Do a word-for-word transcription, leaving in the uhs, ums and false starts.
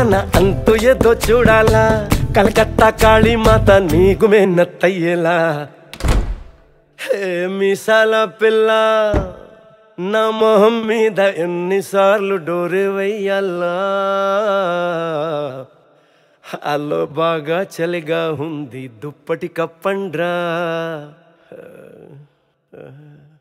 మన అంతు ఏదో చూడాలా కలకత్తా కాళీమాత నీకు మేనత్తయ్యేలా హే మీసాల పిల్ల నా మొహం మీద ఎన్నిసార్లు డోరే వెయ్యాలా అల్లో బాగా చలిగా ఉంది దుప్పటి కప్పండ్రా